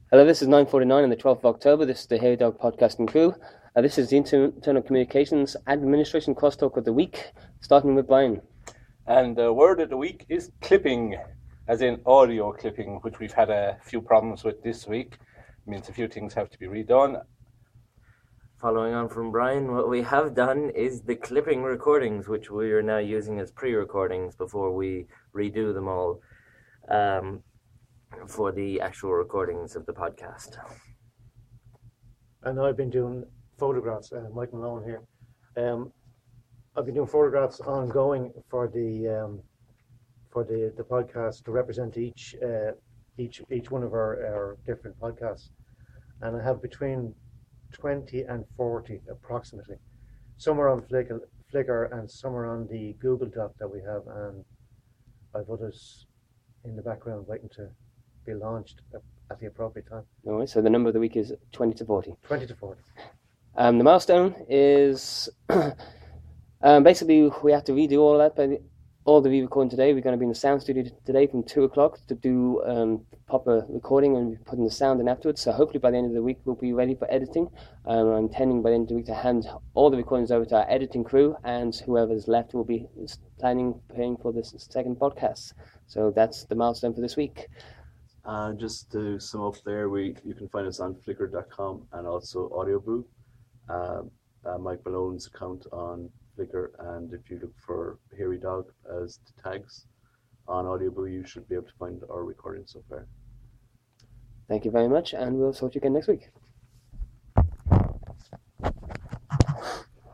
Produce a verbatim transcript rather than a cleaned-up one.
Hello, this is nine forty-nine on the twelfth of October. This is the Hairy Dog Podcasting Crew. Uh, this is the Inter- Internal Communications Administration Crosstalk of the Week, starting with Brian. And the word of the week is clipping, as in audio clipping, which we've had a few problems with this week. It means a few things have to be redone. Following on from Brian, what we have done is the clipping recordings, which we are now using as pre-recordings before we redo them all um, for the actual recordings of the podcast. And I've been doing photographs, uh, Mike Malone here. Um, I've been doing photographs ongoing for the um, for the, the podcast to represent each uh, each each one of our, our different podcasts, and I have between twenty and forty approximately. Some are on Flickr, Flickr and some are on the Google Doc that we have, and I've others in the background waiting to be launched at the appropriate time. All right, so the number of the week is twenty to forty. twenty to forty. Um, the milestone is um, basically we have to redo all of that. By the, all the re-recording today, we're going to be in the sound studio today from two o'clock to do um, proper recording and putting the sound in afterwards. So hopefully by the end of the week we'll be ready for editing. Um, I'm intending by the end of the week to hand all the recordings over to our editing crew, and whoever's left will be planning, paying for this second podcast. So that's the milestone for this week. Uh, just to sum up there, we you can find us on flickr dot com and also Audioboo. Uh, uh, Mike Malone's account on Flickr, and if you look for Hairy Dog as the tags on Audioboo, you should be able to find our recording so far. Thank you very much, and we'll talk to you again next week.